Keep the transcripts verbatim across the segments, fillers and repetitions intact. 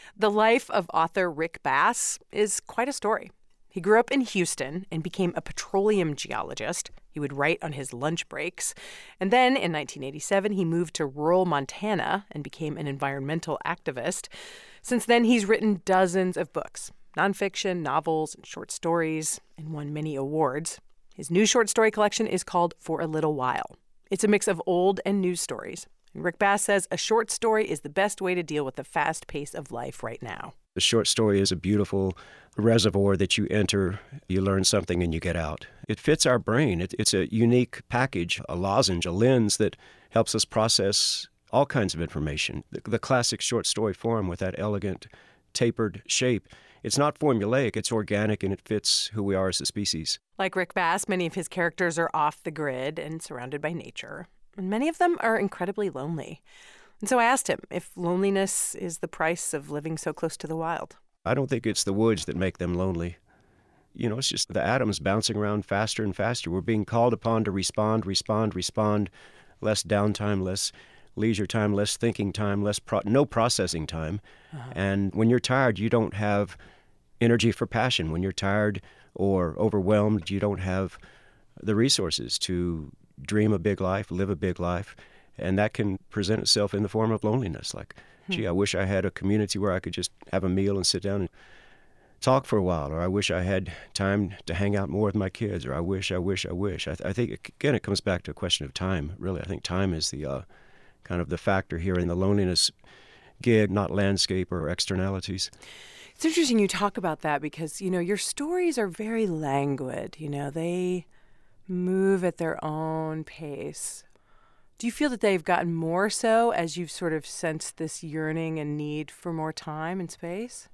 The life of author Rick Bass is quite a story. He grew up in Houston and became a petroleum geologist. He would write on his lunch breaks. And then in nineteen eighty-seven, he moved to rural Montana and became an environmental activist. Since then, he's written dozens of books, nonfiction, novels, and short stories, and won many awards. His new short story collection is called For a Little While. It's a mix of old and new stories. And Rick Bass says a short story is the best way to deal with the fast pace of life right now. The short story is a beautiful reservoir that you enter, you learn something, and you get out. It fits our brain. It, it's a unique package, a lozenge, a lens that helps us process all kinds of information. The, the classic short story form with that elegant, tapered shape, it's not formulaic, it's organic, and it fits who we are as a species. Like Rick Bass, many of his characters are off the grid and surrounded by nature. And many of them are incredibly lonely. And so I asked him if loneliness is the price of living so close to the wild. I don't think it's the woods that make them lonely. You know, it's just the atoms bouncing around faster and faster. We're being called upon to respond, respond, respond. Less downtime, less leisure time, less thinking time, less pro- no processing time. Uh-huh. And when you're tired, you don't have energy for passion. When you're tired or overwhelmed, you don't have the resources to dream a big life, live a big life. And that can present itself in the form of loneliness. Like, hmm. gee, I wish I had a community where I could just have a meal and sit down and talk for a while. Or I wish I had time to hang out more with my kids. Or I wish, I wish, I wish. I, th- I think, again, it comes back to a question of time, really. I think time is the uh, kind of the factor here in the loneliness gig, not landscape or externalities. It's interesting you talk about that because, you know, your stories are very languid. You know, they move at their own pace. Do you feel that they've gotten more so as you've sort of sensed this yearning and need for more time and space?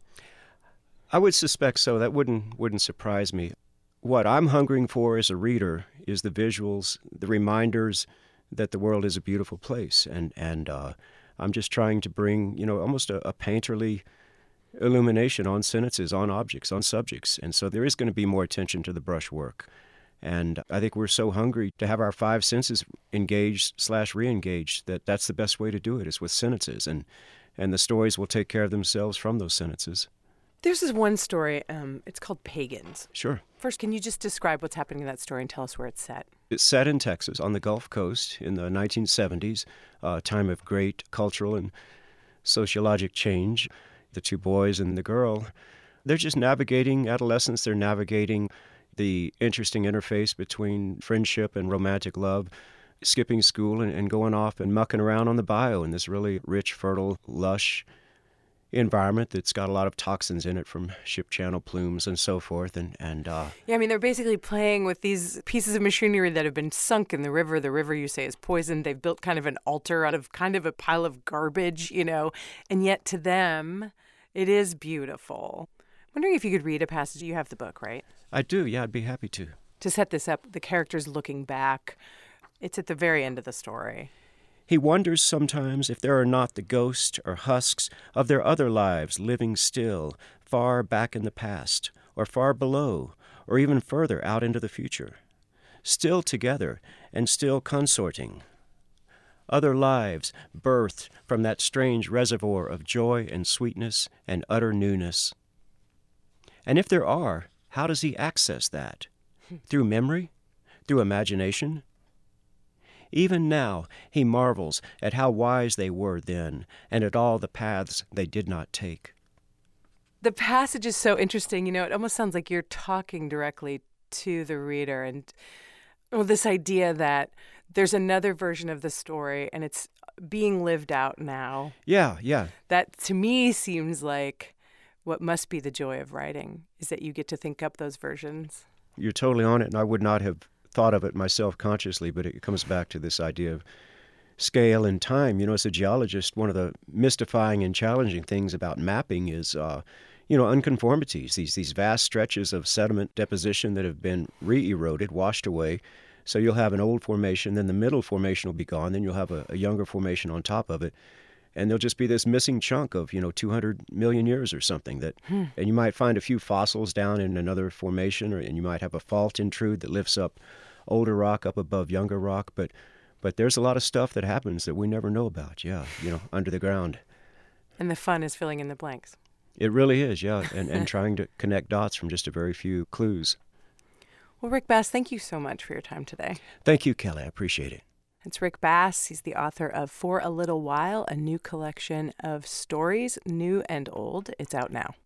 I would suspect so. That wouldn't wouldn't surprise me. What I'm hungering for as a reader is the visuals, the reminders that the world is a beautiful place. And, and uh, I'm just trying to bring, you know, almost a, a painterly illumination on sentences, on objects, on subjects. And so there is going to be more attention to the brushwork. And I think we're so hungry to have our five senses engaged slash re-engaged that that's the best way to do it is with sentences. And, and the stories will take care of themselves from those sentences. There's this one story. Um, it's called Pagans. Sure. First, can you just describe what's happening in that story and tell us where it's set? It's set in Texas on the Gulf Coast in the nineteen seventies, a time of great cultural and sociologic change. The two boys and the girl, they're just navigating adolescence. They're navigating the interesting interface between friendship and romantic love, skipping school and, and going off and mucking around on the bayou in this really rich, fertile, lush environment that's got a lot of toxins in it from ship channel plumes and so forth. And, and uh, Yeah, I mean, they're basically playing with these pieces of machinery that have been sunk in the river. The river, you say, is poisoned. They've built kind of an altar out of kind of a pile of garbage, you know, and yet to them, it is beautiful. I'm wondering if you could read a passage. You have the book, right? I do, yeah, I'd be happy to. To set this up, the character's looking back. It's at the very end of the story. He wonders sometimes if there are not the ghosts or husks of their other lives living still, far back in the past, or far below, or even further out into the future. Still together and still consorting. Other lives birthed from that strange reservoir of joy and sweetness and utter newness. And if there are, how does he access that? Through memory? Through imagination? Even now he marvels at how wise they were then and at all the paths they did not take. The passage is so interesting. You know, it almost sounds like you're talking directly to the reader. And well, this idea that there's another version of the story and it's being lived out now. Yeah, yeah. That to me seems like what must be the joy of writing, is that you get to think up those versions. You're totally on it, and I would not have thought of it myself consciously, but it comes back to this idea of scale and time. You know, as a geologist, one of the mystifying and challenging things about mapping is, uh, you know, unconformities, these, these vast stretches of sediment deposition that have been re-eroded, washed away. So you'll have an old formation, then the middle formation will be gone, then you'll have a, a younger formation on top of it. And there'll just be this missing chunk of, you know, two hundred million years or something. That, hmm. And you might find a few fossils down in another formation, or, and you might have a fault intrude that lifts up older rock up above younger rock. But but there's a lot of stuff that happens that we never know about, yeah, you know, under the ground. And the fun is filling in the blanks. It really is, yeah, and, and trying to connect dots from just a very few clues. Well, Rick Bass, thank you so much for your time today. Thank you, Kelly. I appreciate it. It's Rick Bass. He's the author of For a Little While, a new collection of stories, new and old. It's out now.